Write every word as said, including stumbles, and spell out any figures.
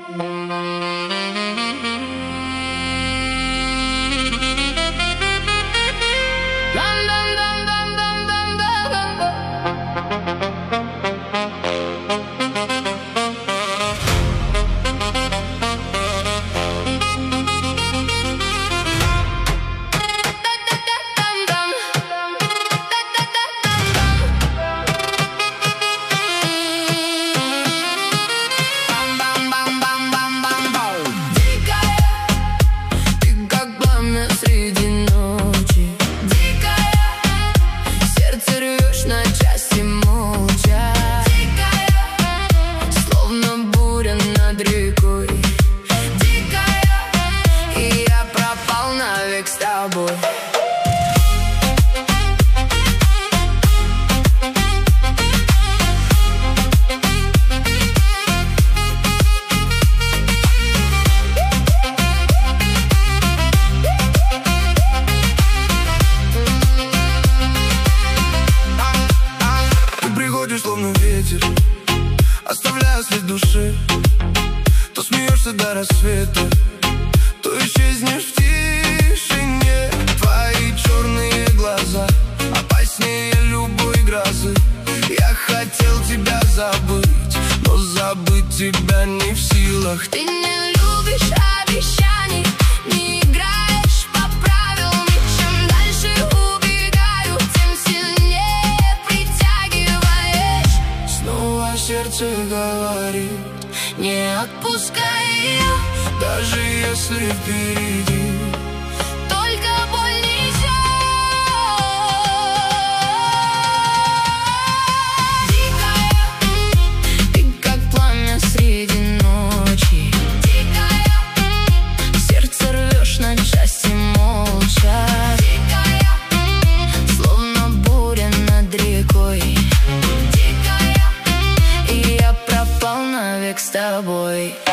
С тобой. Ты приходишь словно ветер, оставляя след души. То смеешься до рассвета, то исчезнешь в тишине. Твои черные глаза опаснее любой грозы. Я хотел тебя забыть, но забыть тебя не в силах. Ты не любишь обещаний, не играешь по правилам. И чем дальше убегаю, тем сильнее притягиваешь. Снова сердце говорит: не отпускай ее, даже если впереди только боль несет. Дикая, ты как пламя среди ночи. Дикая, сердце рвешь на части молча. Дикая, словно буря над рекой. Дикая, и я пропал навек с тобой.